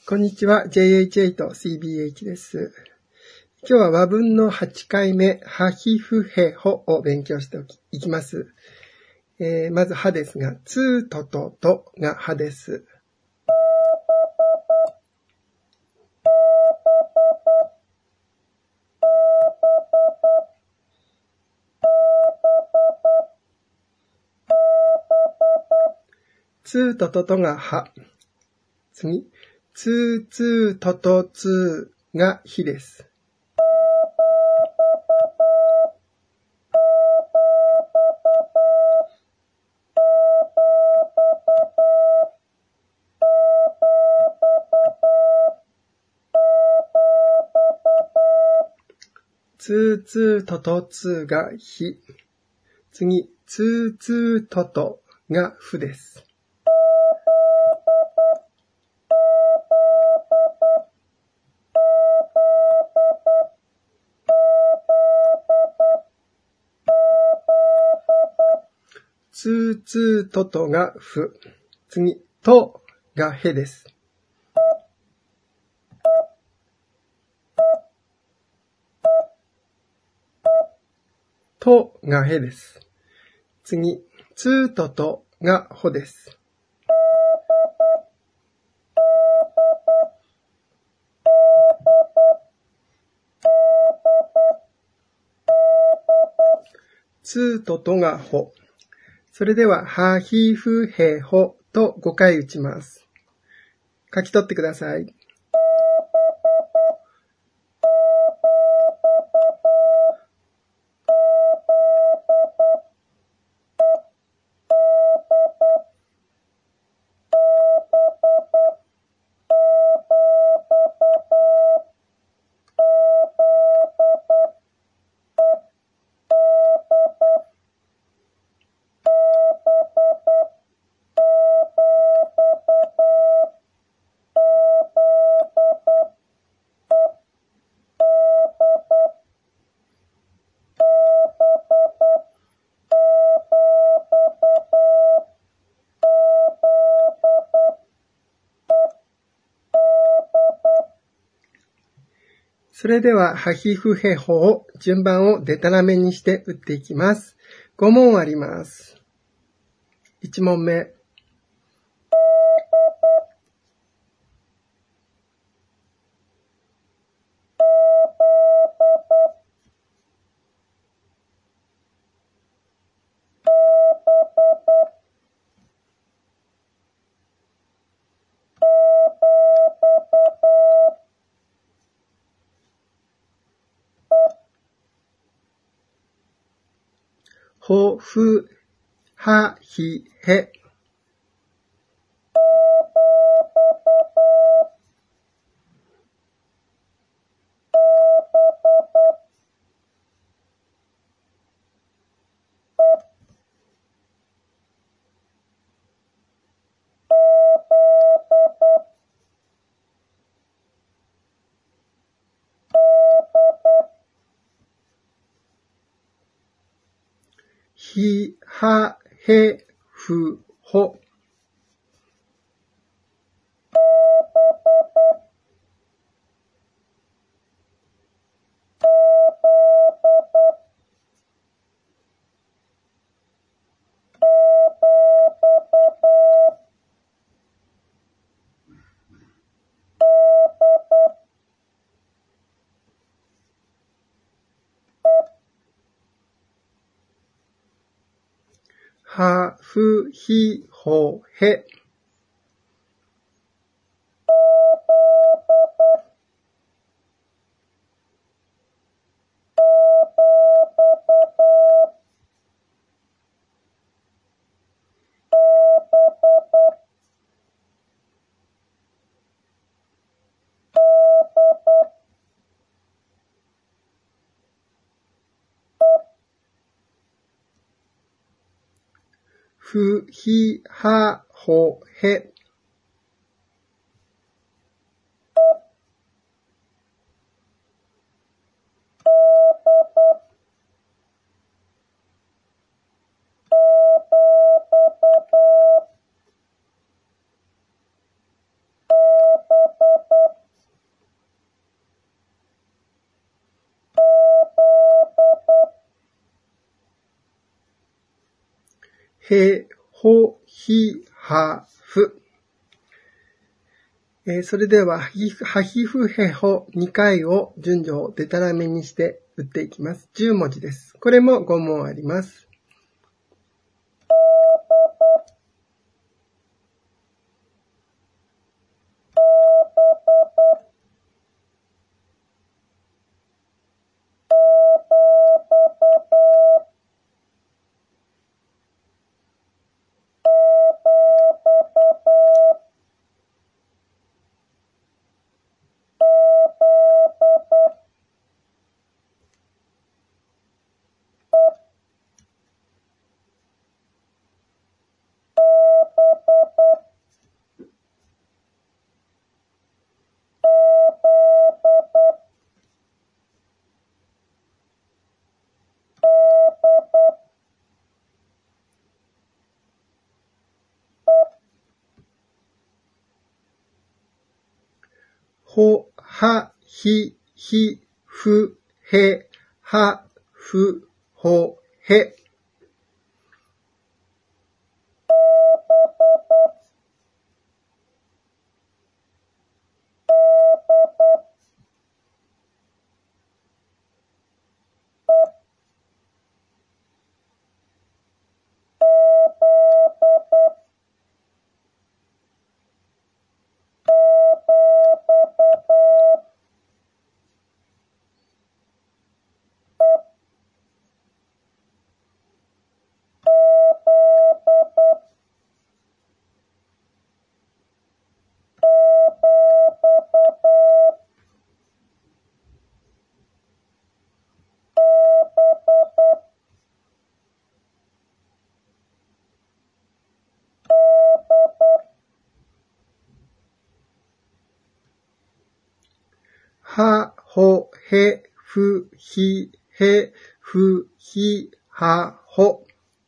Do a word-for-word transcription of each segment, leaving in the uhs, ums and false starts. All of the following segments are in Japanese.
こんにちは。ジェイエイチエイトシービーエイチ です。今日は和文のはちかいめ、はひふへほを勉強していきます。えー、まずはですが、つとととがはです。つとととがは。次、つつととつがひです。つつととつがひ。次、つつととがふです。つつととがふ。次、とがへです。とがへです。次、つととがほです。つととがほ。それでは、はひふへほとごかい打ちます。書き取ってください。それでは、はひふへほを順番をでたらめにして打っていきます。ご問あります。いち問目。ほ、ふ、は、ひ、へ。ひ、は、へ、ふ、ほ。は、ふ、ひ、ほ、へ。ふ、ひ、は、ほ、へ。 へ、ほ、ひ、は、ふ。えー、それでは、はひふ、はひふへほにかいを順序をデタラメにして打っていきます。じゅう文字です。これもご問あります。ほ、は、ひ、ひ、ふ、へ、は、ふ、ほ、へ。は、ほ、へ、ふ、ひ、へ、ふ、ひ、は、ほ。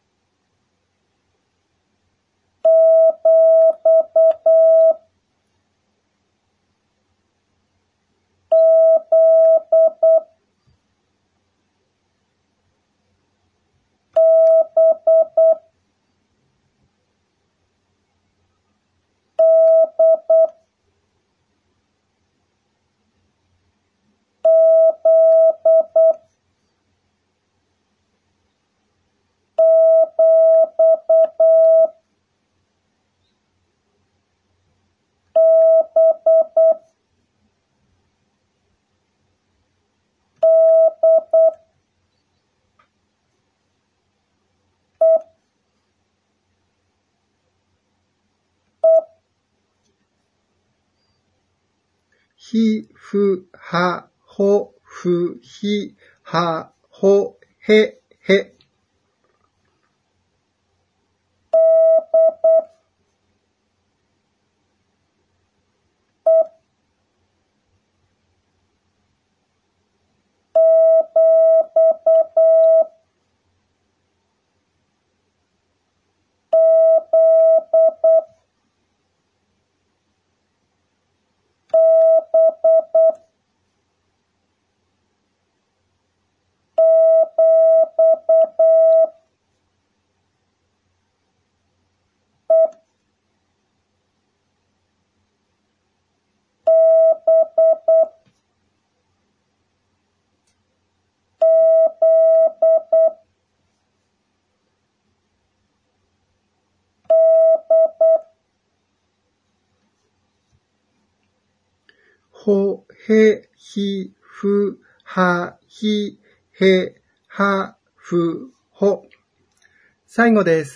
ひ、ふ、は、ほ、ふ、ひ、は、ほ、へ、へ。ほ、へ、ひ、ふ、は、ひ、へ、は、ふ、ほ。最後です。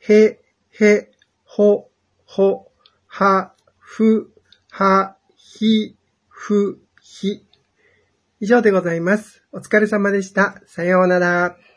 へ、へ、ほ、ほ、は、ふ、は、ひ、ふ、ひ。以上でございます。お疲れ様でした。さようなら。